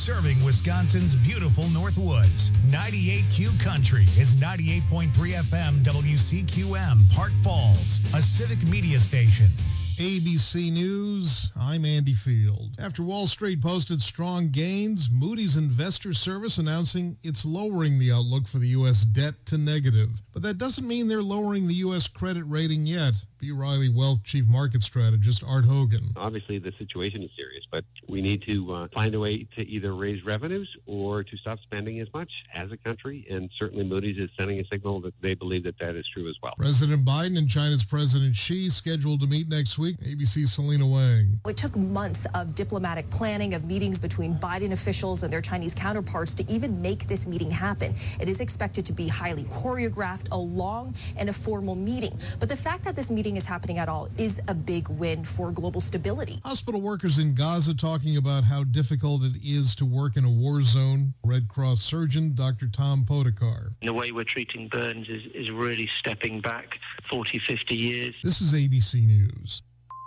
serving Wisconsin's beautiful Northwoods. 98Q Country is 98.3 FM WCQM, Park Falls, a civic media station. ABC News, I'm Andy Field. After Wall Street posted strong gains, Moody's Investor Service announcing it's lowering the outlook for the U.S. debt to negative. But that doesn't mean they're lowering the U.S. credit rating yet. B. Riley Wealth Chief Market Strategist Art Hogan. Obviously, the situation is serious, but we need to find a way to either raise revenues or to stop spending as much as a country, and certainly Moody's is sending a signal that they believe that that is true as well. President Biden and China's President Xi scheduled to meet next week. ABC's Selena Wang. It took months of diplomatic planning, of meetings between Biden officials and their Chinese counterparts to even make this meeting happen. It is expected to be highly choreographed, a long and a formal meeting. But the fact that this meeting is happening at all is a big win for global stability. Hospital workers in Gaza talking about how difficult it is to work in a war zone. Red Cross surgeon Dr. Tom Podekar. The way we're treating burns is really stepping back 40, 50 years. This is ABC News.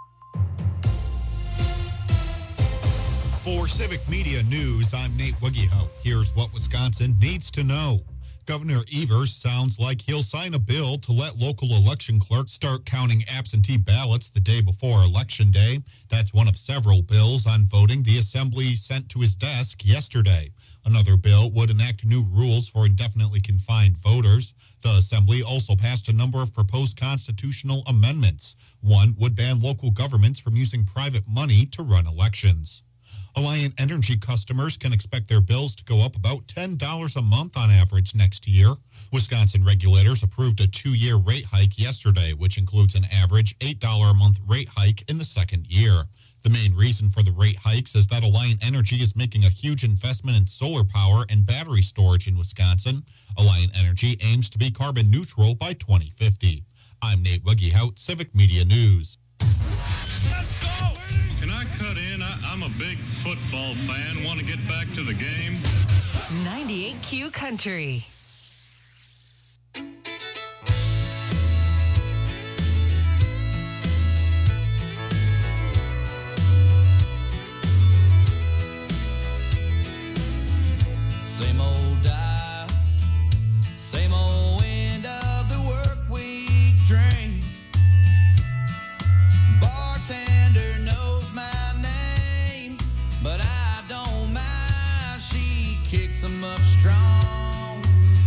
For Civic Media News, I'm Nate Wiggyhout. Here's what Wisconsin needs to know. Governor Evers sounds like he'll sign a bill to let local election clerks start counting absentee ballots the day before Election Day. That's one of several bills on voting the Assembly sent to his desk yesterday. Another bill would enact new rules for indefinitely confined voters. The Assembly also passed a number of proposed constitutional amendments. One would ban local governments from using private money to run elections. Alliant Energy customers can expect their bills to go up about $10 a month on average next year. Wisconsin regulators approved a 2-year rate hike yesterday, which includes an average $8 a month rate hike in the second year. The main reason for the rate hikes is that Alliant Energy is making a huge investment in solar power and battery storage in Wisconsin. Alliant Energy aims to be carbon neutral by 2050. I'm Nate Wiggyhout, Civic Media News. Let's go! Can I cut in? I'm a big football fan. Want to get back to the game? 98Q Country. Same old dial, same old end of the work week drink. Bartender knows my name, but I don't mind. She kicks 'em up strong.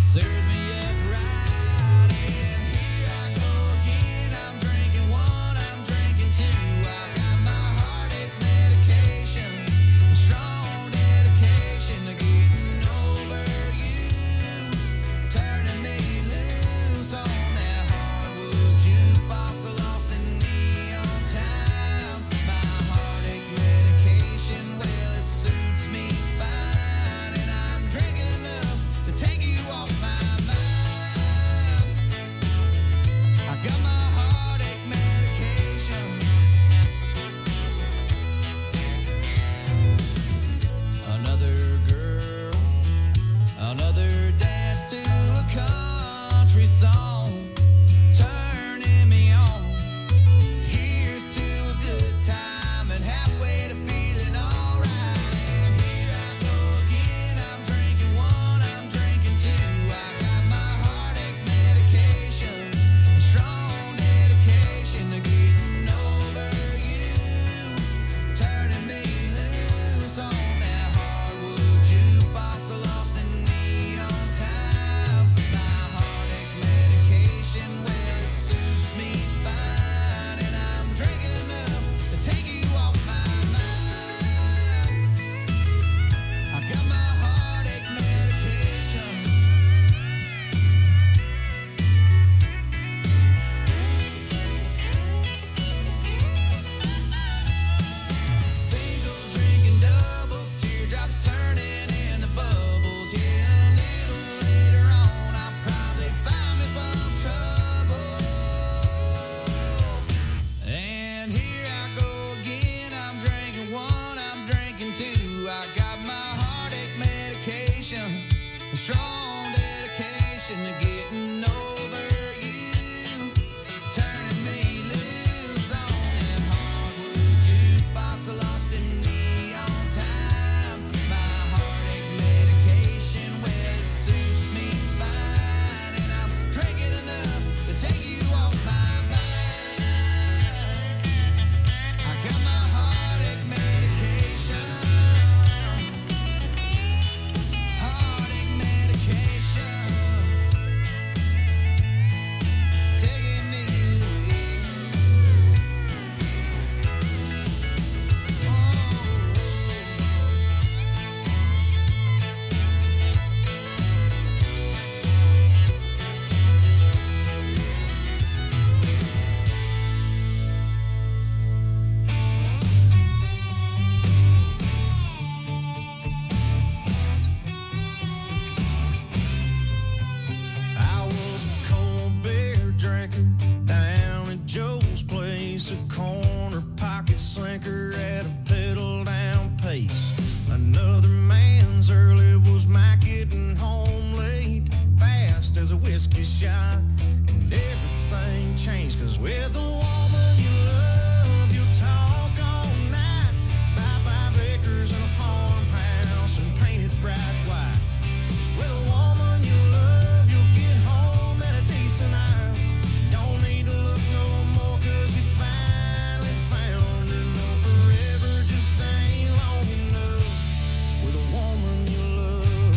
a corner pocket slinker at a pedal down pace. Another man's early was my getting home late, fast as a whiskey shot, and everything changed, 'cause with the woman you love, you talk all night, buy 5 acres and a farmhouse and paint it bright white. With a woman you love, you'll get home at a decent hour. Don't need to look no more, 'cause you finally found her. No, forever just ain't long enough with a woman you love.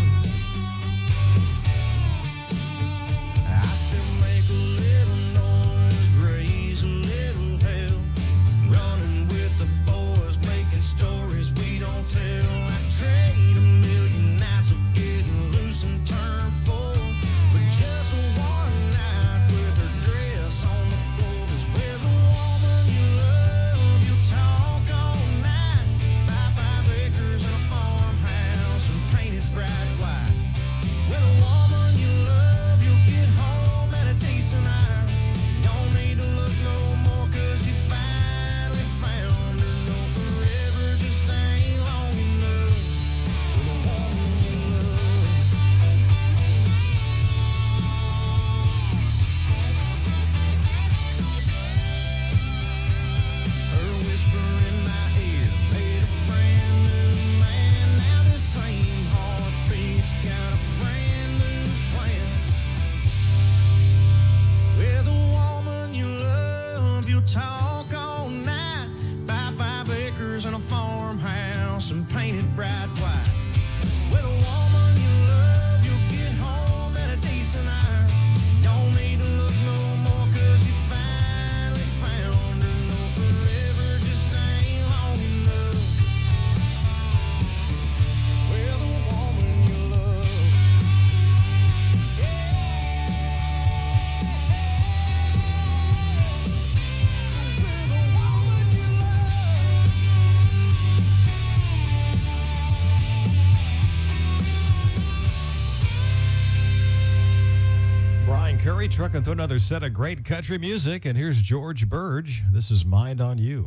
I still make a little noise, raise a little hell, running with the boys, making stories we don't tell. I trade a million nights of getting loose and turn full for just one night with her dress on the floor. 'Cause with a woman you love, you talk all night, buy 5 acres and a farmhouse and paint it bright white. With a woman you love, you'll get home at a decent hour. Don't need to look no more, 'cause you finally found her. No, forever just ain't long enough with a woman you love. Her whisper in my ear made a brand new man. Now the same heartbeat's got a brand new plan. With a woman you love, you talk all night, buy 5 acres and a farmhouse and paint it bright white. With a woman you love, you'll get home at a decent hour. Don't need to look no more, 'cause you finally found her. No, forever just ain't long enough with a woman you love. Brian Curry trucking through another set of great country music, and here's George Burge. This is Mind on You.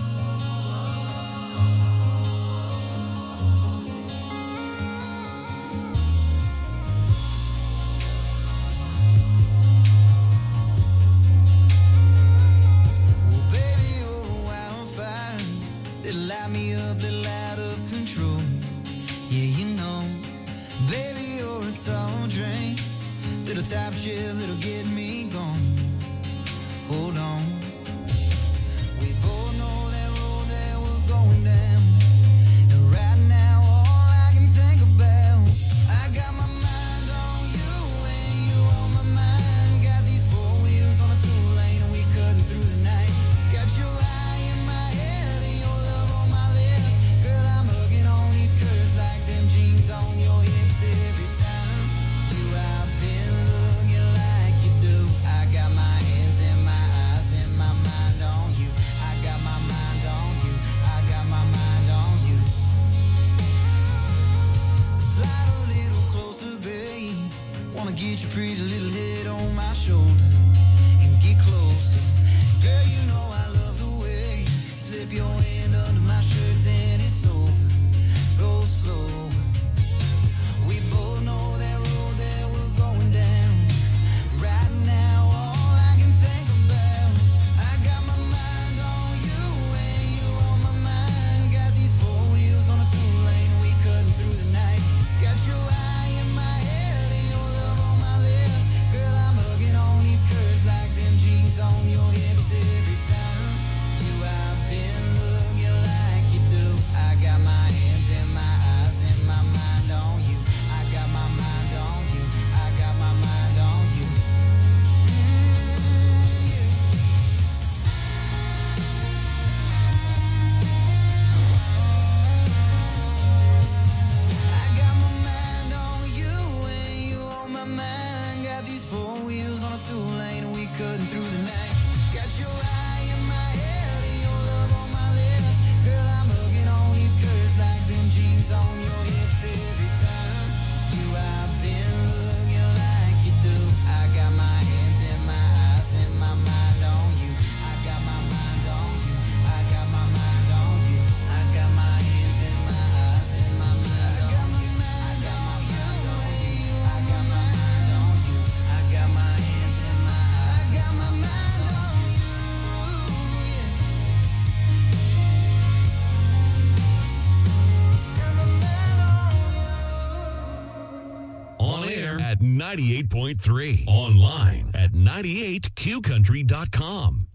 Well, baby, you're a wildfire. Little light me up, little out of control. Yeah, you know, baby, you're a tall drink. Little top shift that'll get me gone. Hold on. We both know that road that we're going down. And right now, all I can think about, I got my mind on you and you on my mind. Got these 4 wheels on a 2-lane and we cutting through the night. Got your eye in my head and your love on my lips. Girl, I'm hugging on these curves like them jeans on your hips every time you out been looking like you do. I got my hands in my eyes and my mind on you. I got my mind on you. I got my mind on you. Slide a little closer, babe. Wanna get your pretty little head on my shoulder and get closer. Girl, you know I love the way you slip your hand under my shirt, then it's over. Go slow. We both know that road that we're going down. Right now, all I can think about, I got my mind on you and you on my mind. Got these 4 wheels on a 2-lane and we cutting through the night. Got your eye in my head and your love on my lips. 98.3. Online at 98qcountry.com.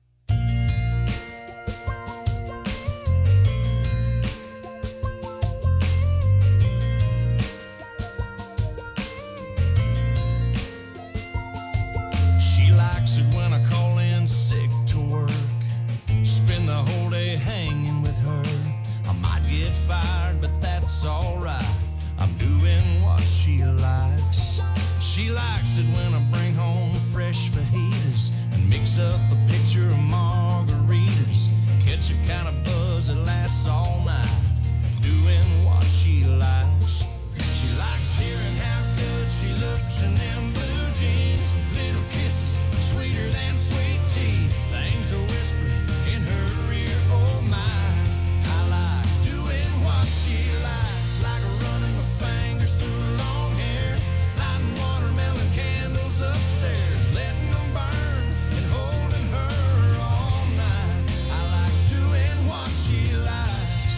She likes it when I call in sick to work. Spend the whole day hanging with her. I might get fired, but that's alright. I'm doing what she likes. She likes it when I bring home fresh fajitas and mix up a picture of margaritas. Catch a kind of buzz that lasts all night. Doing what she likes. She likes hearing how good she looks in them blue jeans. Little kisses sweeter than sweet tea. Things are whispered in her ear. Oh my, I like doing what she likes. Like running my fingers through long hair, lighting watermelon candles upstairs, letting them burn and holding her all night. I like doing what she likes.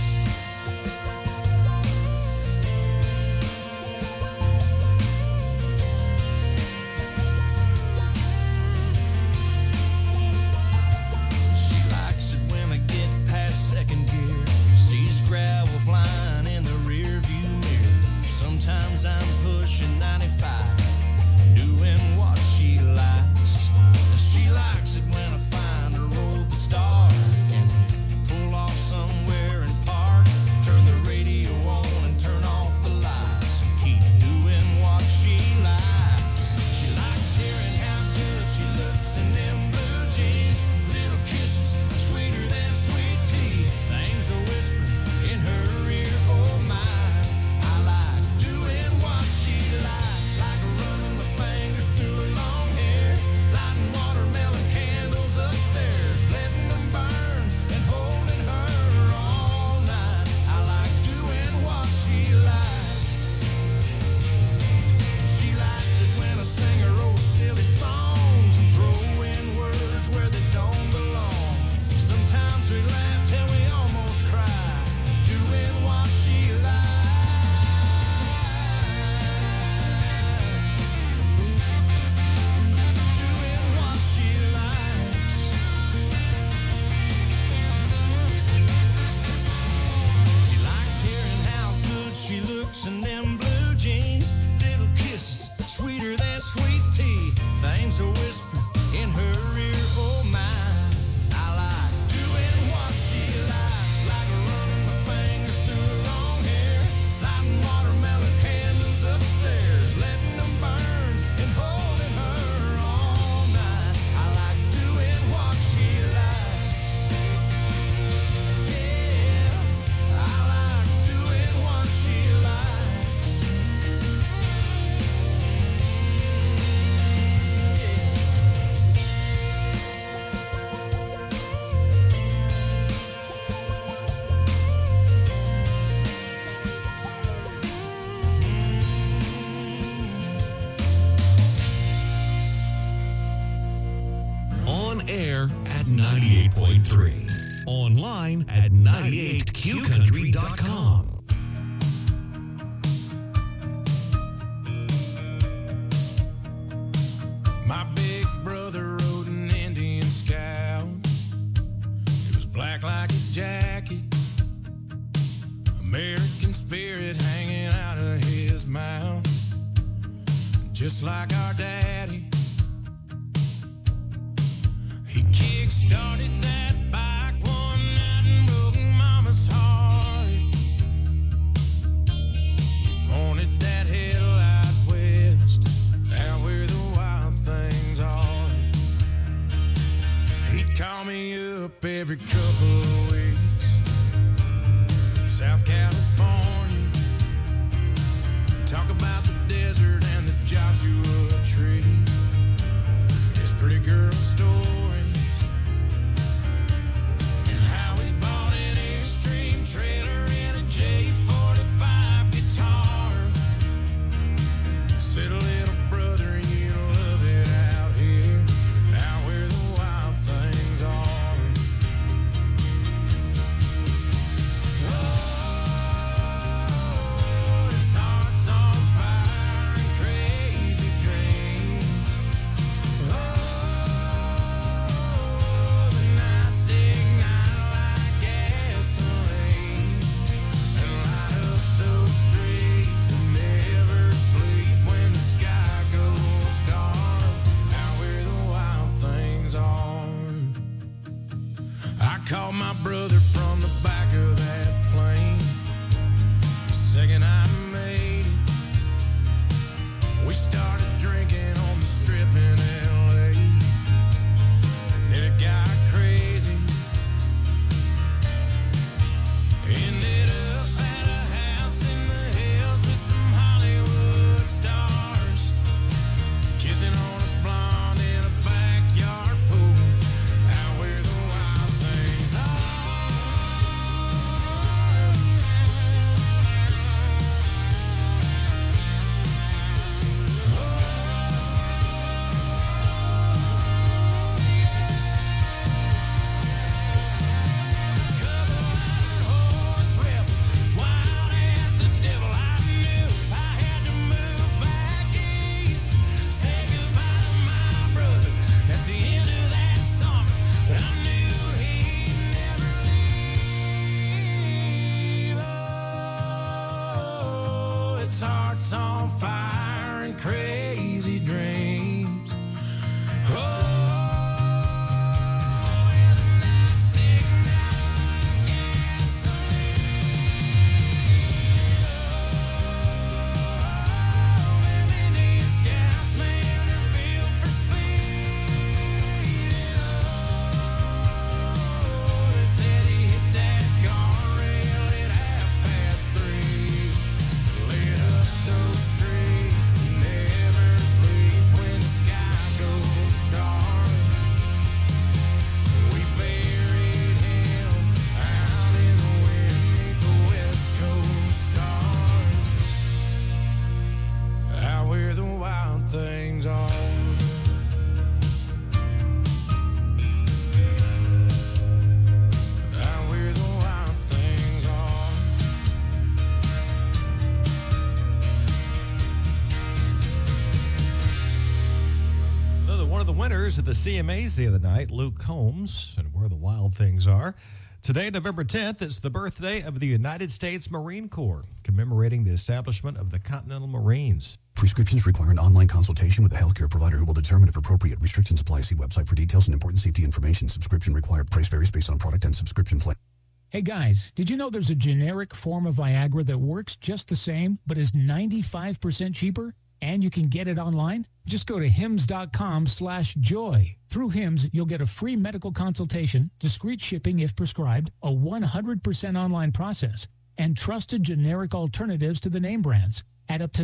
She likes it when I get past second gear, sees gravel flying in the rear view mirror. Sometimes I'm pushing 95, doing what she likes. She likes it when I find a road that's dark and pull off somewhere and park. Turn the radio on and turn off the lights and keep doing what she likes. She likes hearing how good she looks in them blue jeans. Little kisses sweeter than sweet tea. Things are whispered in her ear. Oh my, I like doing what she likes. Like running my fingers through her long hair, lighting watermelon candles upstairs, letting them burn and holding her all night. I like doing what she likes. She likes it when I sing her old silly songs and throw in words where they don't belong. Sometimes we laugh till we almost cry, doing what she likes. Doing what she likes. She likes hearing how good she looks in them blue jeans. Little kisses sweeter than sweet tea. Things are whispered in her ear. Oh my, I like doing what she likes. Like running my fingers through her long hair, lighting watermelon candles upstairs, letting them burn and holding her all night. I like doing what she likes. Yeah, I like doing what she likes. On air at 98.3. Online at 98qcountry.com. My big brother rode an Indian Scout. It was black like his jacket, American spirit hanging out of his mouth, just like our daddy. He kick-started that bike one night and broke Mama's heart. He pointed that headlight west, out where the wild things are. He'd call me up every couple of weeks from South California, talk about the desert and the Joshua tree, his pretty girl stories, and how he bought an Extreme trailer and a J45 guitar. Said, little brother, you'll love it out here, out where the wild things are. Oh, his heart's on fire and crazy I called my brother from the back of that plane. The second I made it, we started drinking on the strip in L.A. And then it got crazy. Ended up at a house in the hills with some Hollywood stars, kissing on a blonde in a backyard pool, out where the wild things hearts on fire and crazy dreams. At the CMAs the other night, Luke Combs, and Where the Wild Things Are. Today, November 10th, is the birthday of the United States Marine Corps, commemorating the establishment of the Continental Marines. Prescriptions require an online consultation with a healthcare provider who will determine if appropriate. Restrictions apply. See website for details and important safety information. Subscription required. Price varies based on product and subscription plan. Hey guys, did you know there's a generic form of Viagra that works just the same, but is 95% cheaper? And you can get it online? Just go to hims.com/joy. Through Hims, you'll get a free medical consultation, discreet shipping if prescribed, a 100% online process, and trusted generic alternatives to the name brands at up to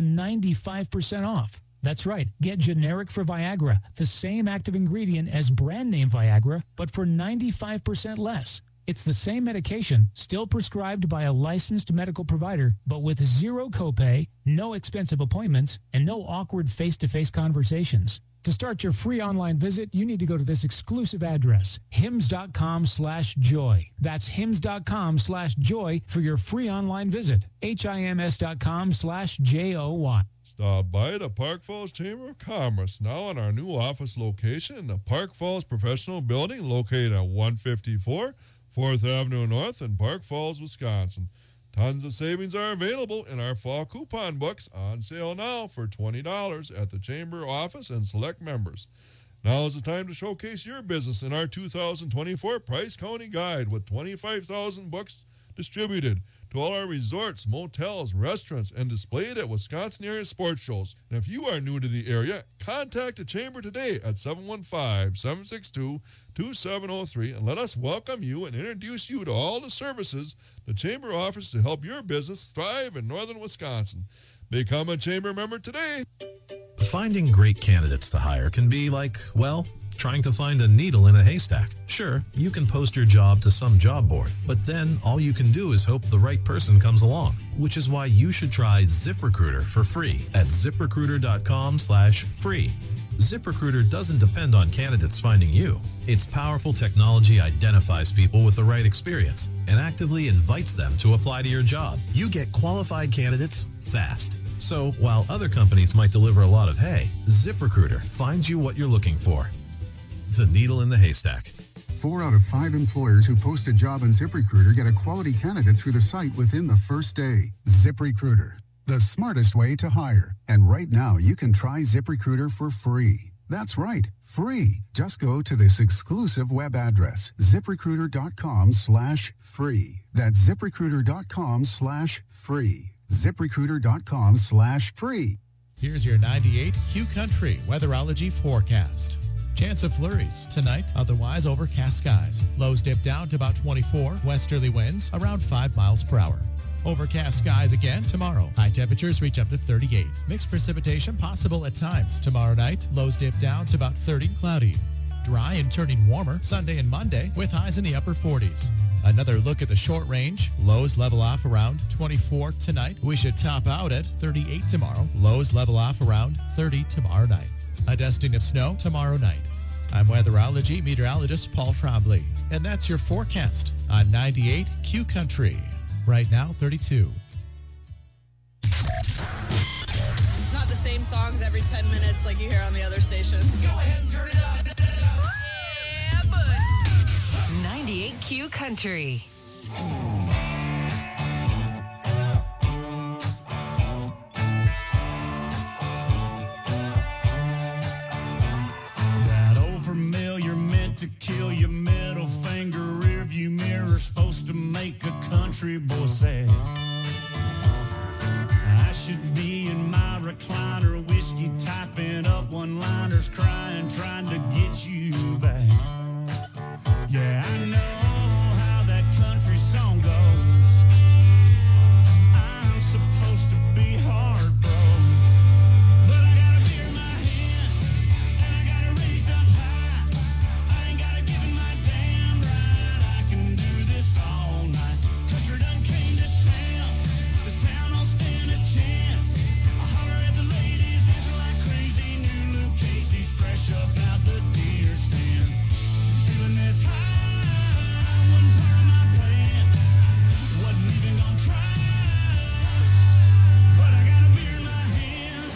95% off. That's right. Get generic for Viagra, the same active ingredient as brand name Viagra, but for 95% less. It's the same medication, still prescribed by a licensed medical provider, but with zero copay, no expensive appointments, and no awkward face-to-face conversations. To start your free online visit, you need to go to this exclusive address, hims.com/joy. That's hims.com/joy for your free online visit. HIMS.com/JOY. Stop by the Park Falls Chamber of Commerce, now in our new office location in the Park Falls Professional Building, located at 154 4th Avenue North in Park Falls, Wisconsin. Tons of savings are available in our fall coupon books, on sale now for $20 at the Chamber office and select members. Now is the time to showcase your business in our 2024 Price County Guide with 25,000 books distributed to all our resorts, motels, restaurants, and displayed at Wisconsin area sports shows. And if you are new to the area, contact the Chamber today at 715-762-2703 and let us welcome you and introduce you to all the services the Chamber offers to help your business thrive in northern Wisconsin. Become a Chamber member today. Finding great candidates to hire can be like, well, trying to find a needle in a haystack. Sure, you can post your job to some job board, but then all you can do is hope the right person comes along, which is why you should try ZipRecruiter for free at ZipRecruiter.com/free. ZipRecruiter doesn't depend on candidates finding you. Its powerful technology identifies people with the right experience and actively invites them to apply to your job. You get qualified candidates fast. So while other companies might deliver a lot of hay, ZipRecruiter finds you what you're looking for. The needle in the haystack. 4 out of 5 employers who post a job on ZipRecruiter get a quality candidate through the site within the first day. ZipRecruiter, the smartest way to hire. And right now, you can try ZipRecruiter for free. That's right, free. Just go to this exclusive web address, ZipRecruiter.com/free. That's ZipRecruiter.com/free. ZipRecruiter.com/free. Here's your 98 Q Country weatherology forecast. Chance of flurries tonight, otherwise overcast skies. Lows dip down to about 24, westerly winds around 5 miles per hour. Overcast skies again tomorrow. High temperatures reach up to 38. Mixed precipitation possible at times. Tomorrow night, lows dip down to about 30, cloudy. Dry and turning warmer Sunday and Monday with highs in the upper 40s. Another look at the short range. Lows level off around 24 tonight. We should top out at 38 tomorrow. Lows level off around 30 tomorrow night. A dusting of snow tomorrow night. I'm weatherology meteorologist Paul Trombley, and that's your forecast on 98 Q Country. Right now, 32. It's not the same songs every 10 minutes like you hear on the other stations. Go ahead and turn it up. Yeah, bud. 98 Q Country. That old familiar meant to kill your middle finger rearview mirror, supposed to make a country boy sad. I should be in my recliner, whiskey typing up one-liners, crying, trying to get you back. Yeah, I know how that country song goes. I'm supposed to be heartbroken, but I got a beer in my hand, and I got it raised up high. I ain't got it given my damn right. I can do this all night. Country done came to town. This town don't stand a chance. I holler at the ladies, dancing like crazy. New Luke Casey's fresh up out the deer stand. Feeling this high, wasn't part of my plan. Wasn't even gonna try, but I got a beer in my hand.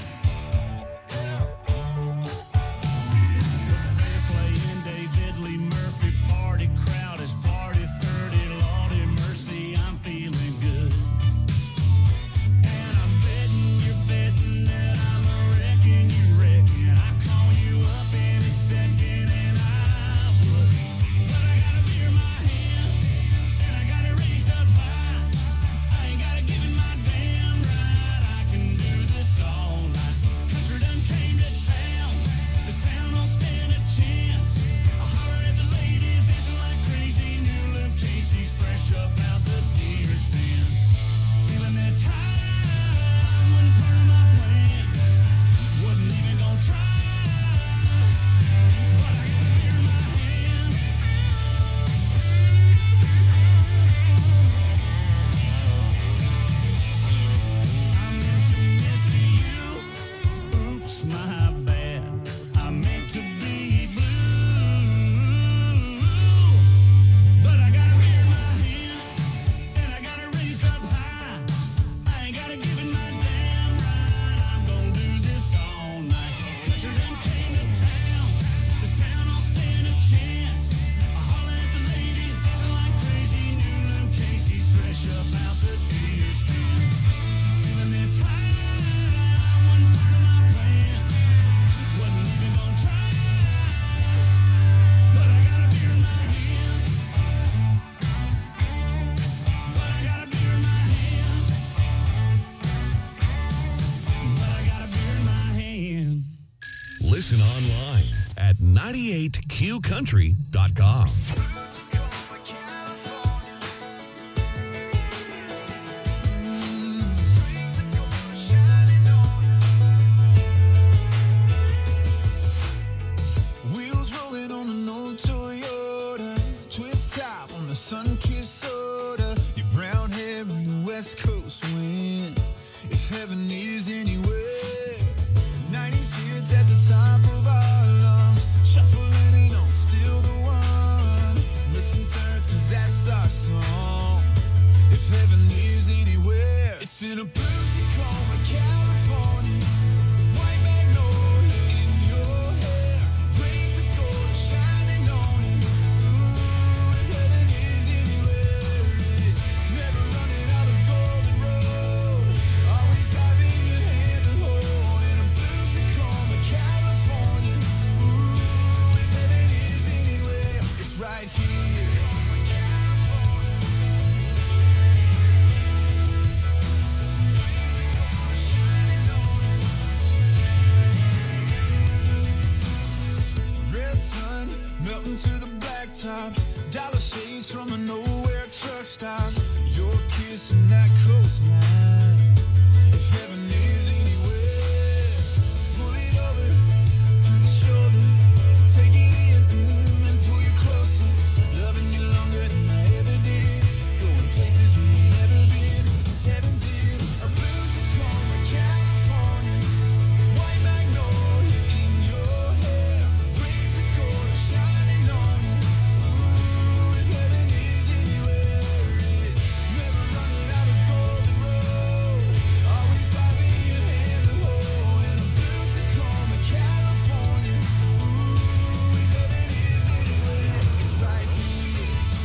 The band's playing David Lee Murphy, party crowd is party 30. Lordy mercy, I'm feeling good. And I'm betting you're betting that I'm a wrecking you reckon. I call you up any second and I would. But I got a beer in my hand, and I got it raised up high. I ain't got it given my damn right. I can do this all night. Country done came to town. This town don't stand a chance. I holler at the ladies, dancing like crazy. New Luke Casey's fresh up out the deer stand. Feeling this high, wasn't part of my plan. Wasn't even gonna try, but I got a beer in my hand. I meant to miss you. Oops, my bad. I meant to be blue. But I got a beer in my hand, and I got it raised up high. I ain't got it given my damn right. I'm gonna do this all night. Country done came to town. This town don't stand a chance. I holler at the ladies, dancing like crazy. New Luke Casey's fresh up out the deer stand. Feeling this high, wasn't part of my plan. Wasn't even gonna try, but I got a beer in my hand. But I got a beer in my hand. But I got a beer in my hand. Listen online at 98qcountry.com. Wheels rolling on an old Toyota, twist top on the sun-kissed soda. Your brown hair in the West Coast wind. If heaven is anywhere, 90s hits at the top of our lungs. Shuffling it on, still the one. Missing turns, 'cause that's our song. If heaven is anywhere, it's in a blue Tacoma, California. White magnolia in your hair. Raise the gold shining on you. Ooh, if heaven is anywhere, it's never running out of golden road. Always having your hand to hold in a blue Tacoma, California. Dollar shades from a nowhere truck stop. Your kiss and that coastline. If heaven is anywhere, pull it over to the shoulder. Take it in and pull you closer. Loving you longer than I ever did. Going places we've never been. 7-0, a blue Tacoma, California. White magnolia in your hair. Raise the gold shining on you. Ooh, if heaven is anywhere, it's never running out of golden road. Always having your hand to hold. And a blue Tacoma, California. Ooh, if heaven is anywhere, it's right here.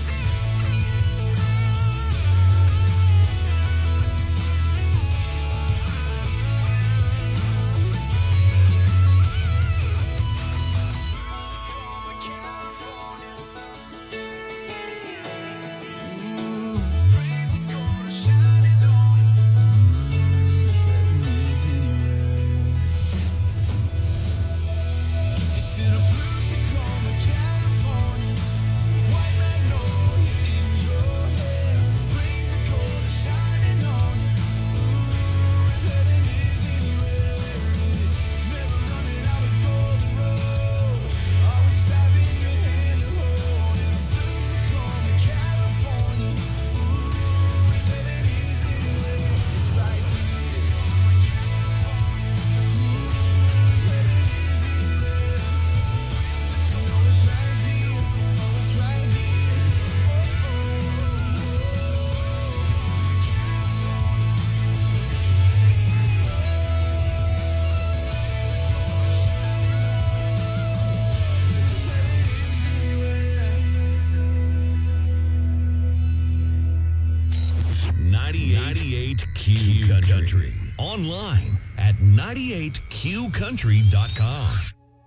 Q Country. Online at 98qcountry.com.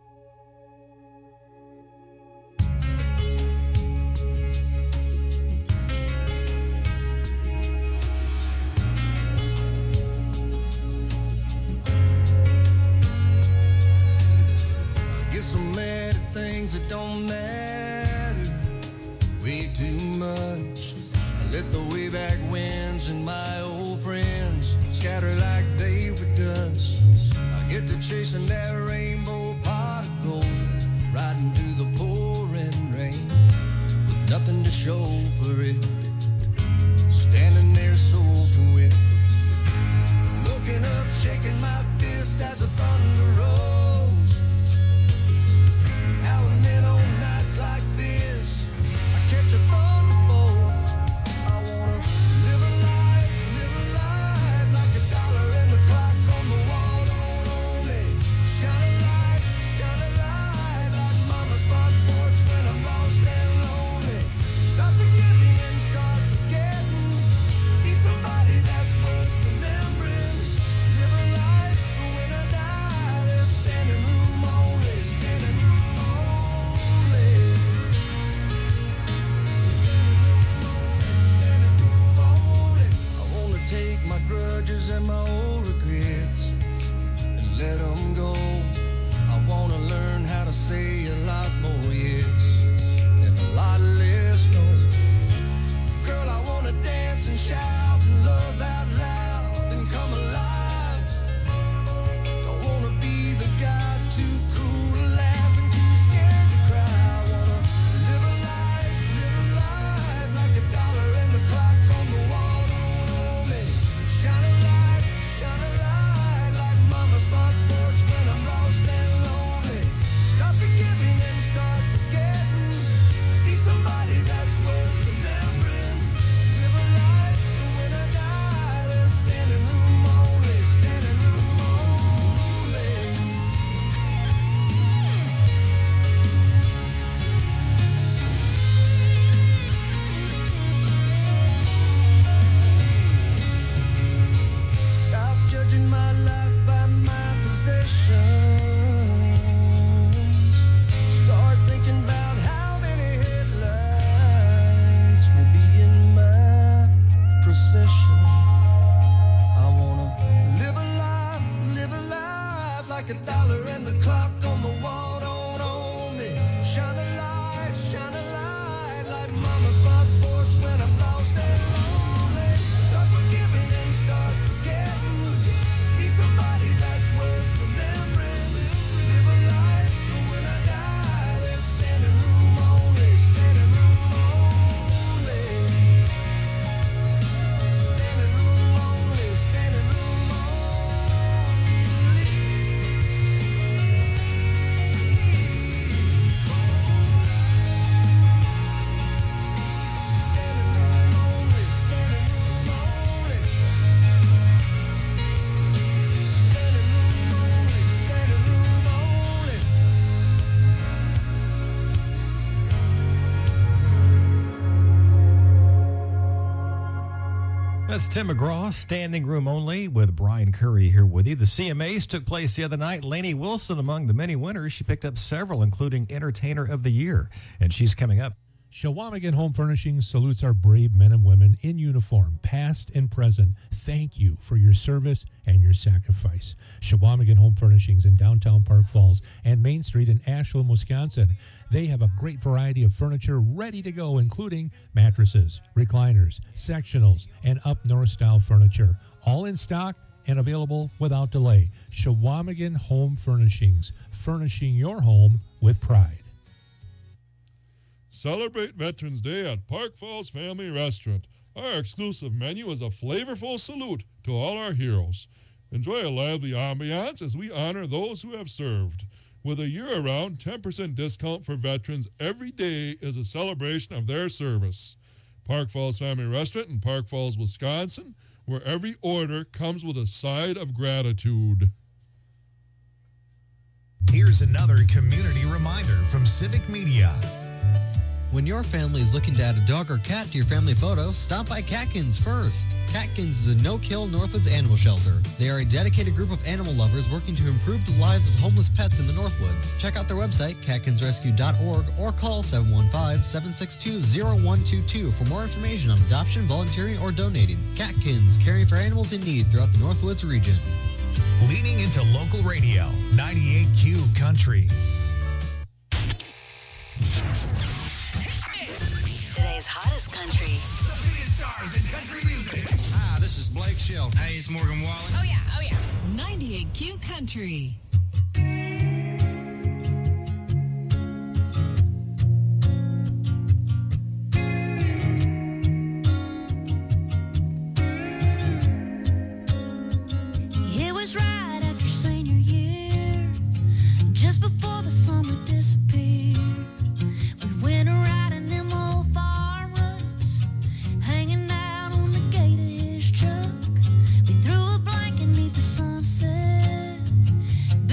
Guess I'm mad at things that don't matter way too much. I let the way back winds and my old friends scatter like they were dust. I get to chasing that rainbow pot of gold, riding through the pouring rain with nothing to show for it, standing there soaking wet, looking up, shaking my fist as the thunder rolls. Now and then on nights like this, I catch a thunderbolt. I wanna live a life like a dollar in the clock on the wall. Don't only shine a light like mama's front porch when I'm lost and lonely. Stop forgiving and start forgetting. Be somebody that's worth remembering. Live a life so when I die, there's when I'm lost and lonely. Start forgiving and start forgetting. Be somebody that's worth remembering. Live a life so when I die, there's standing room only, standing room only. Standing room only, standing room only. That's Tim McGraw, Standing Room Only, with Brian Curry here with you. The CMAs took place the other night. Lainey Wilson among the many winners. She picked up several, including Entertainer of the Year, and she's coming up. Shawamigan Home Furnishings salutes our brave men and women in uniform, past and present. Thank you for your service and your sacrifice. Shawamigan Home Furnishings in downtown Park Falls and Main Street in Ashland, Wisconsin. They have a great variety of furniture ready to go, including mattresses, recliners, sectionals, and up-north style furniture. All in stock and available without delay. Shawamigan Home Furnishings, furnishing your home with pride. Celebrate Veterans Day at Park Falls Family Restaurant. Our exclusive menu is a flavorful salute to all our heroes. Enjoy a lively ambiance as we honor those who have served. With a year-round 10% discount for veterans, every day is a celebration of their service. Park Falls Family Restaurant in Park Falls, Wisconsin, where every order comes with a side of gratitude. Here's another community reminder from Civic Media. When your family is looking to add a dog or cat to your family photo, stop by Catkins first. Catkins is a no-kill Northwoods animal shelter. They are a dedicated group of animal lovers working to improve the lives of homeless pets in the Northwoods. Check out their website, catkinsrescue.org, or call 715-762-0122 for more information on adoption, volunteering, or donating. Catkins, caring for animals in need throughout the Northwoods region. Leading into local radio, 98Q Country. Today's hottest country. The biggest stars in country music. Hi, this is Blake Shelton. Hey, it's Morgan Wallen. Oh, yeah, oh, yeah. 98Q Country. It was right after senior year, just before the summer disappeared. We went riding them old farm ruts, hanging out on the gate of his truck. We threw a blanket 'neath the sunset,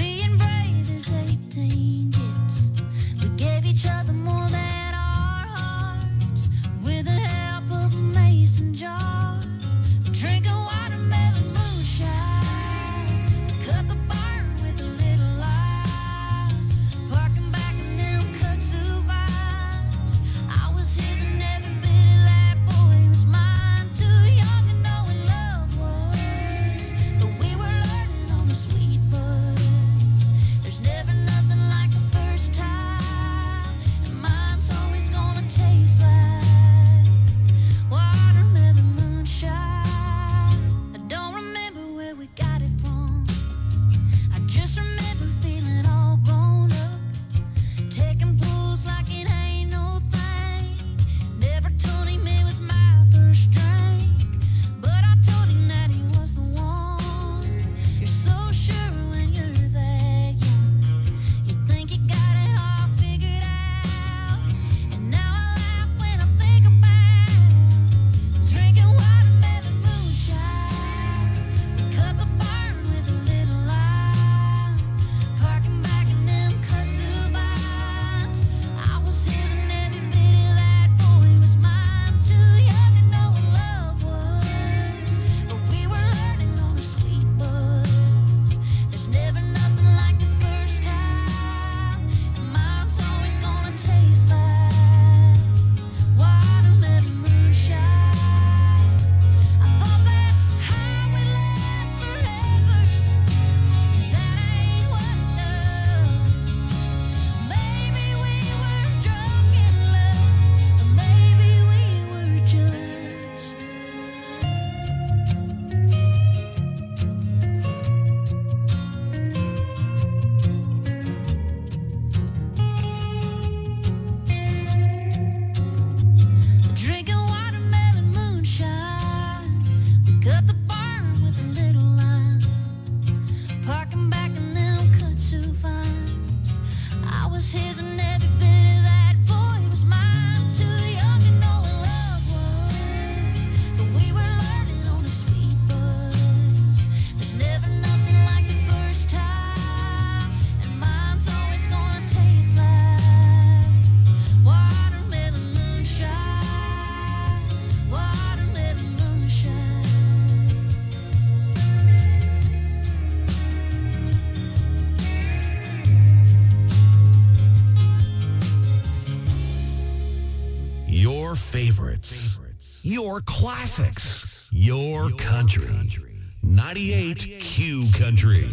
favorites. Your classics. Your country. 98 Q Country.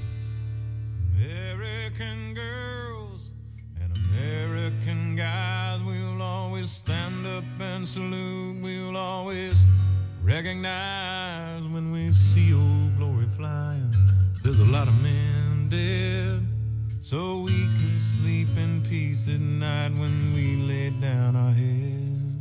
American girls and American guys, we'll always stand up and salute. We'll always recognize when we see old glory flying. There's a lot of men dead, so we can sleep in peace at night when we lay down our head.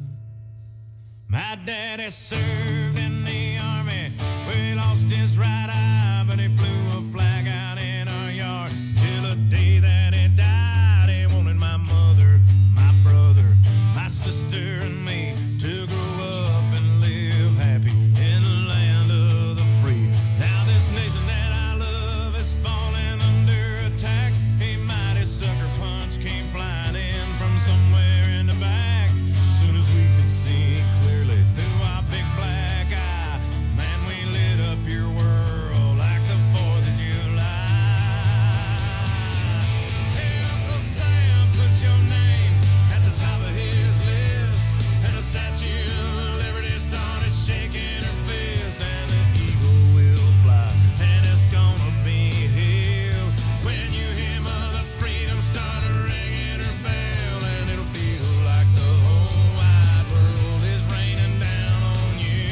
My daddy served in the army, where he lost his right eye, but he flew a flag out in our yard till the day that he died. He wanted my mother, my brother, my sister, and me to grow up and live happy in the land of the free. Now this nation that I love is falling under attack. A mighty sucker punch came flying in from somewhere in the back. Soon as we could see clearly through our big black eye, man, we lit up your world like the 4th of July. Hey, Uncle Sam, put your name at the top of his list, and a statue of Liberty started shaking her fist, and the eagle will fly, and it's gonna be hell when you hear Mother Freedom start ringing her bell, and it'll feel like the whole wide world is raining down on you.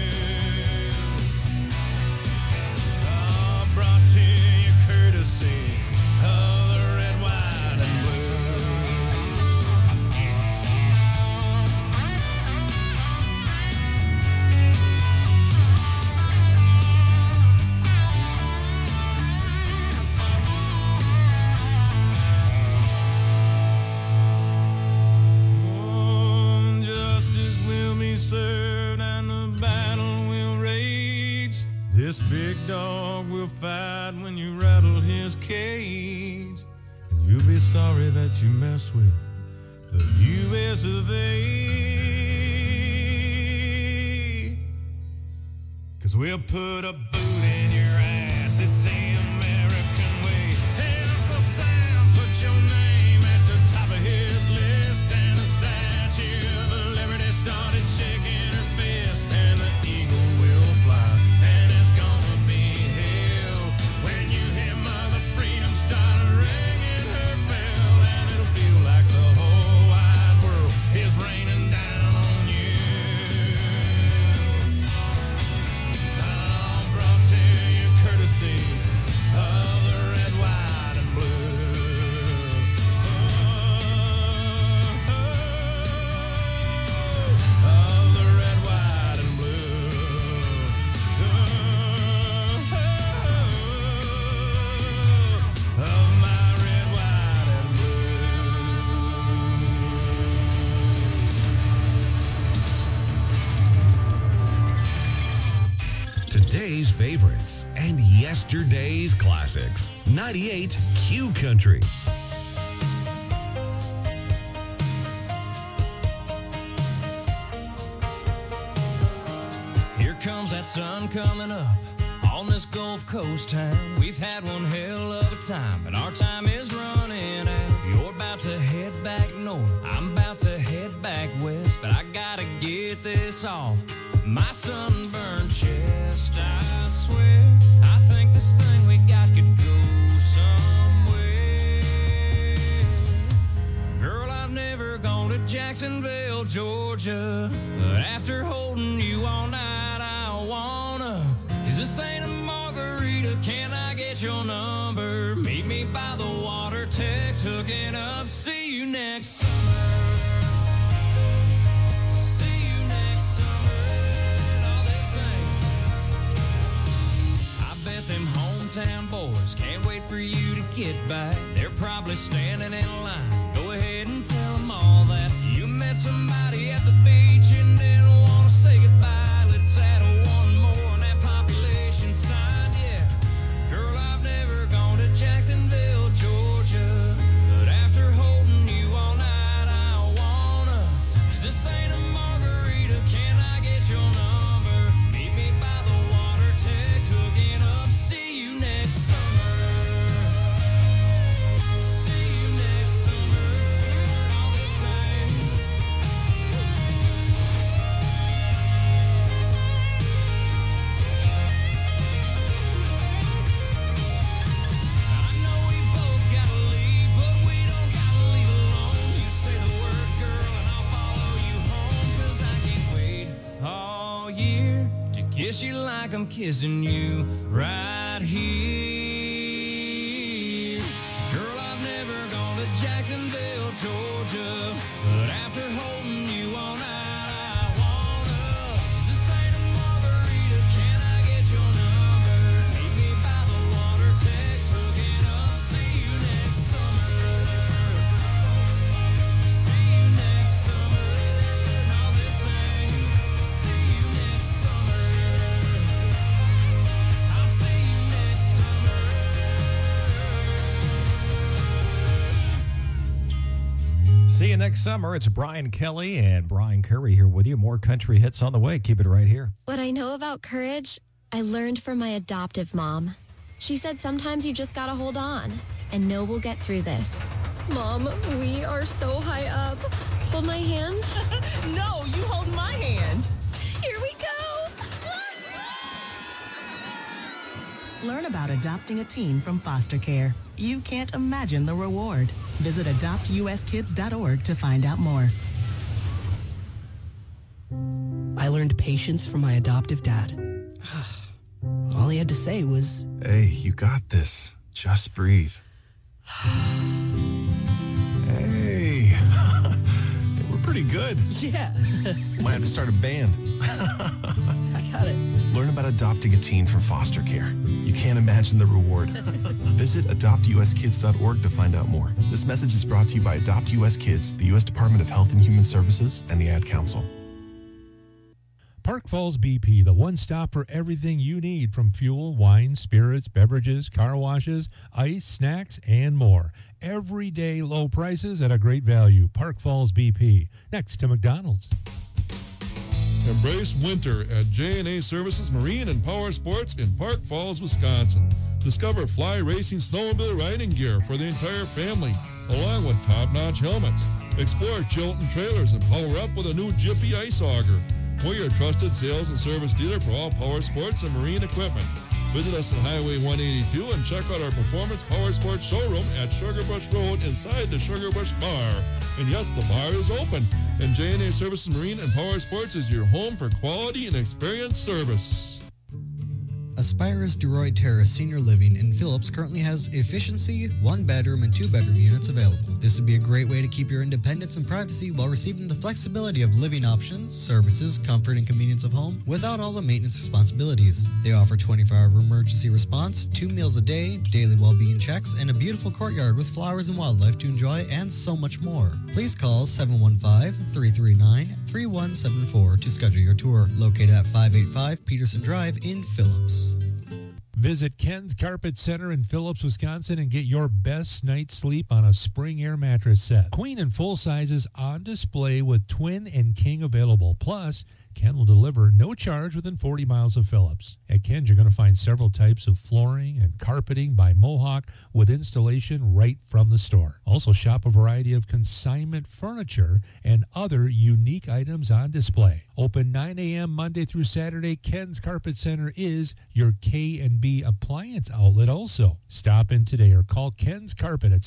Brought to you courtesy of the red, white, and blue. Oh, justice will be served and the battle will rage. This big dog will fight when you rattle his cage, and you'll be sorry that you mess with the U.S. of A. 'Cause we'll put a boot in your ass. It's the American way. Hey, Uncle Sam, put your name at the top of his list, and the Statue of Liberty started shaking her fist, and the eagle will fly, and it's gonna be hell when you hear Mother Freedom start ringing her bell, and it'll feel like the whole wide world is raining down on you. Brought to you courtesy of the red, white, and blue. Of the red, white, and blue. Of my red, white, and Today's favorites and yesterday's classics. 98 Q Country. Here comes that sun coming up on this Gulf Coast town. We've had one hell of a time, but our time is running out. You're about to head back north, I'm about to head back west, but I gotta get this off my sunburned chest. I swear, I think this thing we got could go somewhere. Girl, I've never gone to Jacksonville, Georgia, but after holding you all night, I wanna. Is this ain't a margarita? Can I get your number? Meet me by the water, text, hooking up. See you next summer. See you next summer. All they say. I bet them hometown boys can't wait for you to get back. They're probably standing in line. Go ahead and tell them all that you met somebody at the beach and didn't want to say goodbye. Let's add one more on that population sign. Yeah, girl, I've never gone to Jacksonville, Georgia, but after holding you all night, I wanna. 'Cause this ain't a margarita. Can I get your number? Meet me by the water, text, hooking up. See you next summer. See you next summer. kiss you like I'm kissing you right here. Girl, I've never gone to Jacksonville, Georgia, but after holding you all night, I wanna. This ain't a margarita, can I get your number? Meet me by the water, text, hooking up, see you next summer. See you next summer. No, this ain't. See you next summer. I'll see you next summer. See you next summer. It's Brian Kelly and Brian Curry here with you. More country hits on the way. Keep it right here. What I know about courage, I learned from my adoptive mom. She said sometimes you just gotta hold on and know we'll get through this. Mom, we are so high up. Hold my hand. No, you hold my hand. Here we go. Learn about adopting a teen from foster care. You can't imagine the reward. Visit adoptuskids.org to find out more. I learned patience from my adoptive dad. All he had to say was, "Hey, you got this. Just breathe." Hey, we're pretty good. yeah, Might have to start a band. I got it. Learn about adopting a teen from foster care. You can't imagine the reward. Visit adoptuskids.org to find out more. This message is brought to you by Adopt US Kids, the U.S. Department of Health and Human Services, and the Ad Council. Park Falls BP, the one stop for everything you need from fuel, wine, spirits, beverages, car washes, ice, snacks, and more. Everyday low prices at a great value. Park Falls BP, next to McDonald's. Embrace winter at J&A Services Marine and Power Sports in Park Falls, Wisconsin. Discover fly racing snowmobile riding gear for the entire family, along with top-notch helmets. Explore Chilton trailers and power up with a new Jiffy ice auger. We're your trusted sales and service dealer for all power sports and marine equipment. Visit us on Highway 182 and check out our Performance Power Sports showroom at Sugarbush Road inside the Sugarbush Bar. And yes, the bar is open. And J&A Services Marine and Power Sports is your home for quality and experienced service. Aspirus Duroy Terrace Senior Living in Phillips currently has efficiency, 1-bedroom and 2-bedroom units available. This would be a great way to keep your independence and privacy while receiving the flexibility of living options, services, comfort, and convenience of home without all the maintenance responsibilities. They offer 24-hour emergency response, 2 meals a day, daily well-being checks, and a beautiful courtyard with flowers and wildlife to enjoy, and so much more. Please call 715-339-3174 to schedule your tour. Located at 585 Peterson Drive in Phillips. Visit Ken's Carpet Center in Phillips, Wisconsin and get your best night's sleep on a spring air mattress set. Queen and full sizes on display with twin and king available. Plus, Ken will deliver no charge within 40 miles of Phillips. At Ken's, you're going to find several types of flooring and carpeting by Mohawk with installation right from the store. Also, shop a variety of consignment furniture and other unique items on display. Open 9 a.m. Monday through Saturday, Ken's Carpet Center is your K&B appliance outlet also. Stop in today or call Ken's Carpet at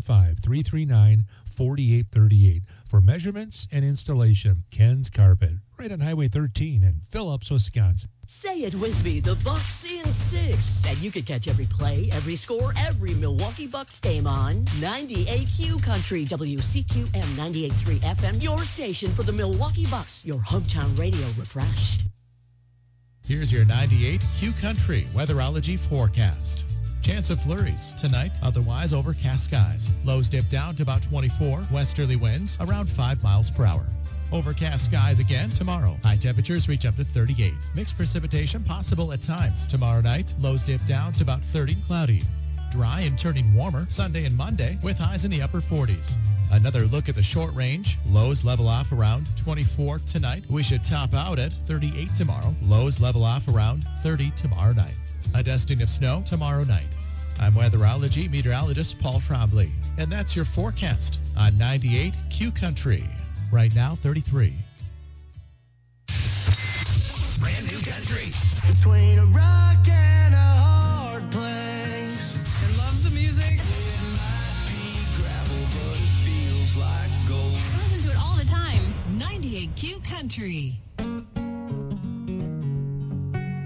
715-339-4838 for measurements and installation. Ken's Carpet, right on Highway 13 in Phillips, Wisconsin. Say it with me, the Bucks in 6. And you can catch every play, every score, every Milwaukee Bucks game on 98Q Country, WCQM 98.3 FM, your station for the Milwaukee Bucks, your hometown radio refreshed. Here's your 98Q Country weatherology forecast. Chance of flurries tonight, otherwise overcast skies. Lows dip down to about 24, westerly winds around 5 miles per hour. Overcast skies again tomorrow. High temperatures reach up to 38. Mixed precipitation possible at times. Tomorrow night, lows dip down to about 30, cloudy. Dry and turning warmer Sunday and Monday with highs in the upper 40s. Another look at the short range. Lows level off around 24 tonight. We should top out at 38 tomorrow. Lows level off around 30 tomorrow night. A dusting of snow tomorrow night. I'm weatherology meteorologist Paul Trombley, and that's your forecast on 98Q Country. Right now, 33. Brand new country. Between a rock and a hard place. I love the music. It might be gravel, but it feels like gold. I listen to it all the time. 98Q Country.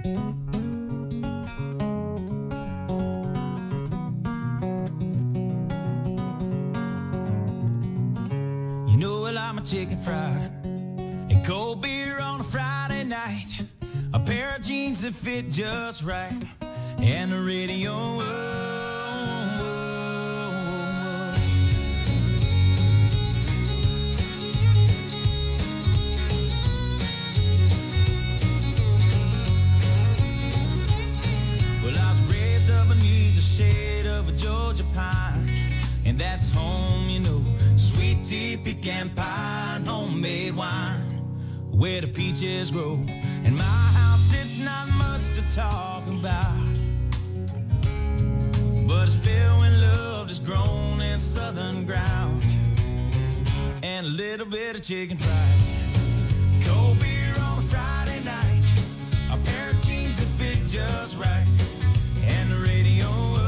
jeans that fit just right, and the radio. Well, I was raised up beneath the shade of a Georgia pine, and that's home, you know. Sweet tea, pecan pie, and homemade wine, where the peaches grow. And my house, it's not much to talk about, but it's filled with love that's grown in southern ground, and a little bit of chicken fried. Cold beer on a Friday night, a pair of jeans that fit just right, and the radio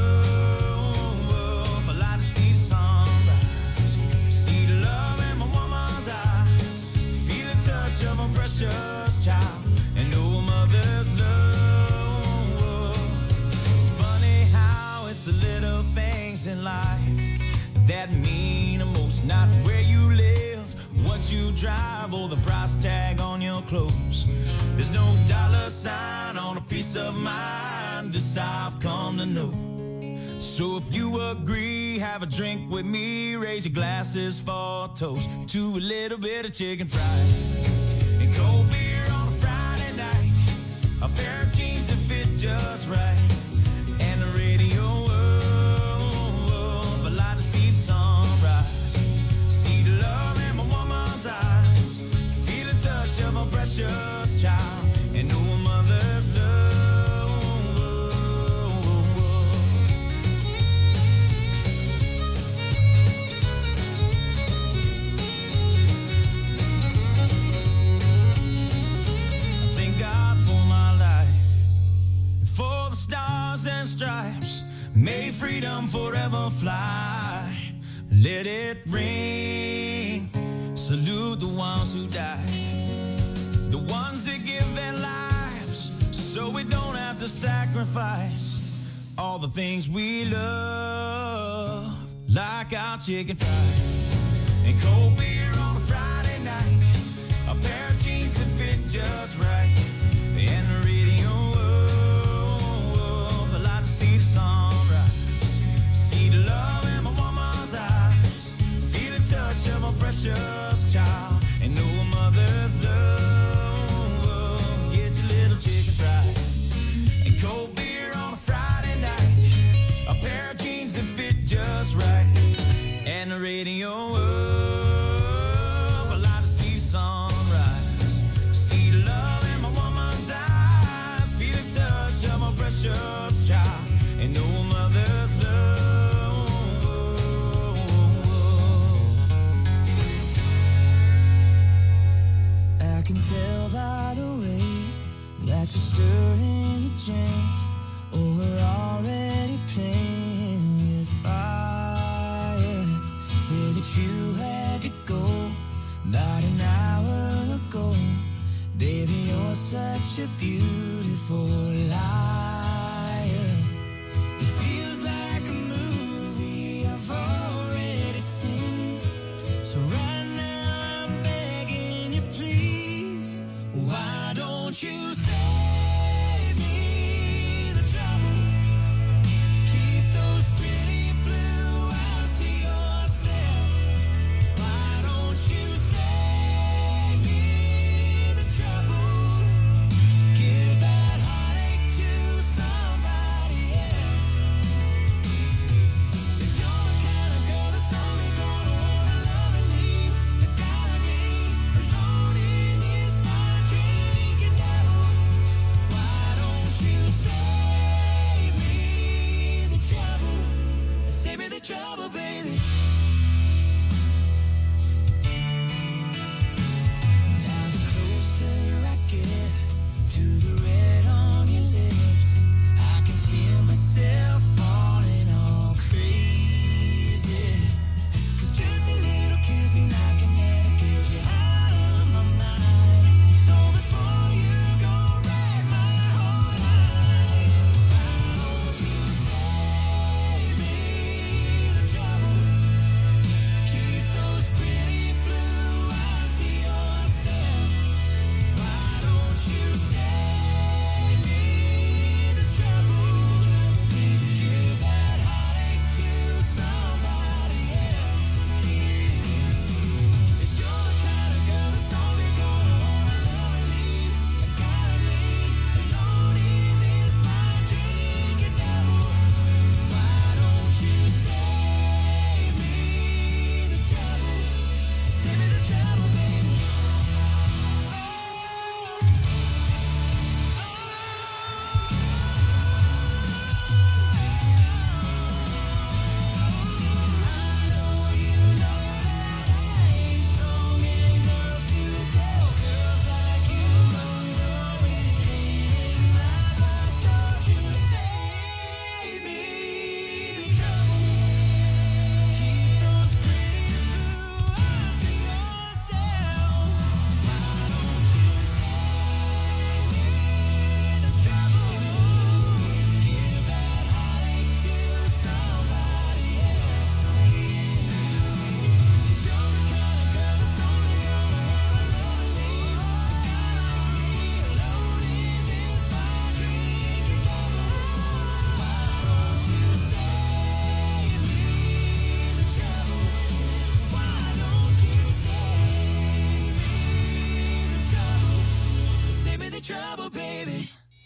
up. I like to see the sunrise, see the love in my woman's eyes, feel the touch of my precious child, and know a mother's love. It's funny how it's the little things in life that mean the most. Not where you live, what you drive, or the price tag on your clothes. There's no dollar sign on a piece of mind, this I've come to know. So if you agree, have a drink with me, raise your glasses for a toast to a little bit of chicken fried and cold beer on a Friday night, a pair of jeans that fit just right, and the radio up. I like to see the sunrise, see the love in my woman's eyes, feel the touch of my precious child, and know a mother's love. For the stars and stripes, may freedom forever fly. Let it ring, salute the ones who died, the ones that give their lives so we don't have to sacrifice all the things we love, like our chicken fried and cold beer on a Friday night, a pair of jeans that fit just right, and the radio up. I like to see the sunrise, see the love in my woman's eyes, feel the touch of my precious child, and know a mother's love. Get your little chicken fried and cold beer on a Friday night, a pair of jeans that fit just right, and the radio up. I like to see the sunrise, see the love in my woman's eyes, feel the touch of my precious child, and know a mother's love. I can tell by the way that you're stirring your drink, oh, we're already playing with fire. Say that you had to go about an hour ago. Baby, you're such a beautiful liar. It feels like a movie I've already seen. So right now I'm begging you, please, why don't you save me the trouble? Keep those pretty blue eyes to yourself. Why don't you save me the trouble? Give that heartache to somebody else. If you're the kind of girl that's only gonna wanna love and leave, a guy like me alone in this bar drinking devil. trouble, baby.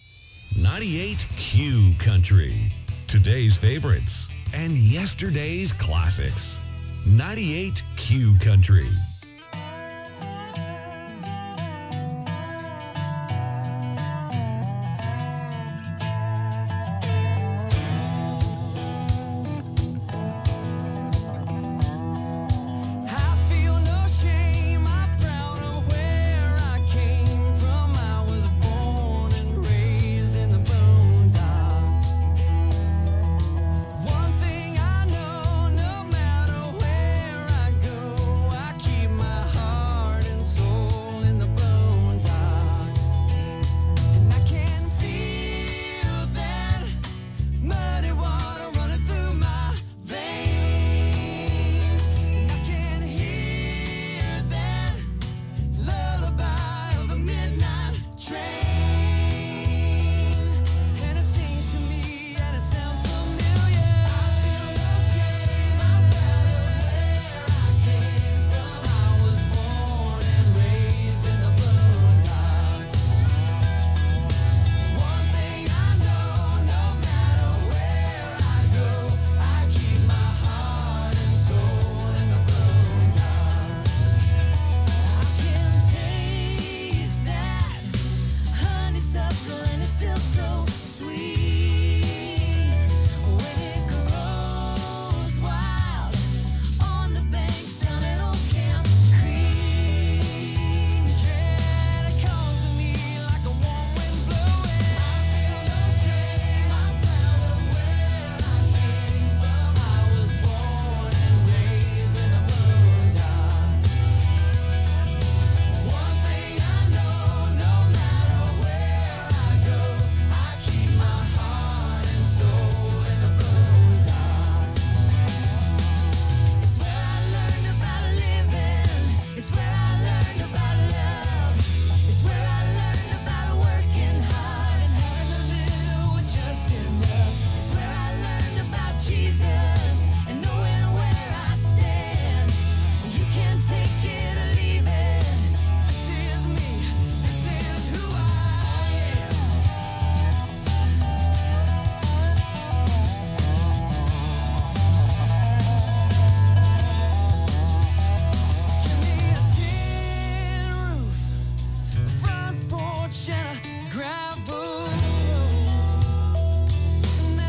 98Q Country. Today's favorites and yesterday's classics. 98Q Country.